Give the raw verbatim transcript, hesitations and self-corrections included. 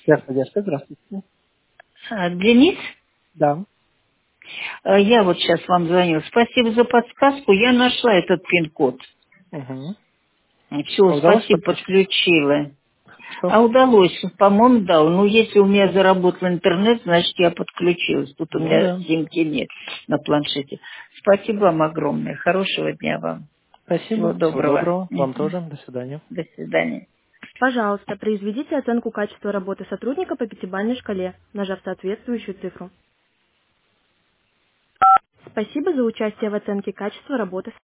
Связь поддержка, здравствуйте. А, Денис, Да. а, я вот сейчас вам звоню. Спасибо за подсказку. Я нашла этот пин-код. Угу. Все, Удалось спасибо, подключить? подключила. Хорошо. А удалось, по-моему, да. Ну, если у меня заработал интернет, значит, я подключилась. Тут у Ну меня да. симки нет на планшете. Спасибо вам огромное. Хорошего дня вам. Всего Спасибо. Всего доброго. доброго. Вам Мгм. тоже. До свидания. До свидания. Пожалуйста, произведите оценку качества работы сотрудника по пятибалльной шкале, нажав соответствующую цифру. Спасибо за участие в оценке качества работы